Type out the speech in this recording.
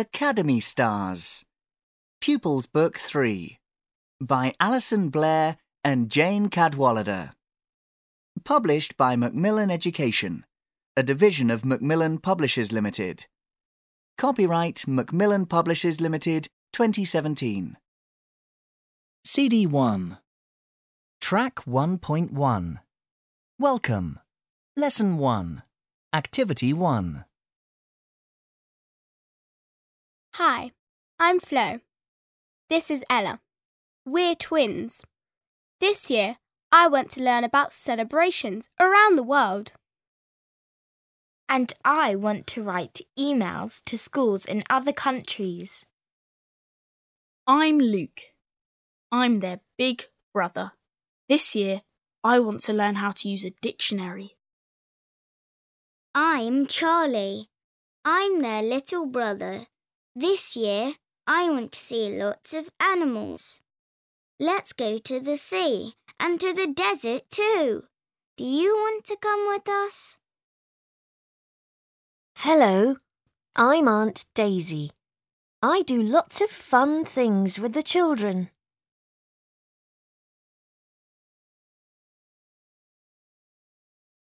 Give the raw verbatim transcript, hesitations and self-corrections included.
Academy Stars. Pupils Book three by Alison Blair and Jane Cadwallader. Published by Macmillan Education, a division of Macmillan Publishers Limited. Copyright Macmillan Publishers Limited twenty seventeen. C D one. Track one point one. Welcome. Lesson one. Activity one. Hi, I'm Flo. This is Ella. We're twins. This year, I want to learn about celebrations around the world. And I want to write emails to schools in other countries. I'm Luke. I'm their big brother. This year, I want to learn how to use a dictionary. I'm Charlie. I'm their little brother. This year, I want to see lots of animals. Let's go to the sea and to the desert too. Do you want to come with us? Hello, I'm Aunt Daisy. I do lots of fun things with the children.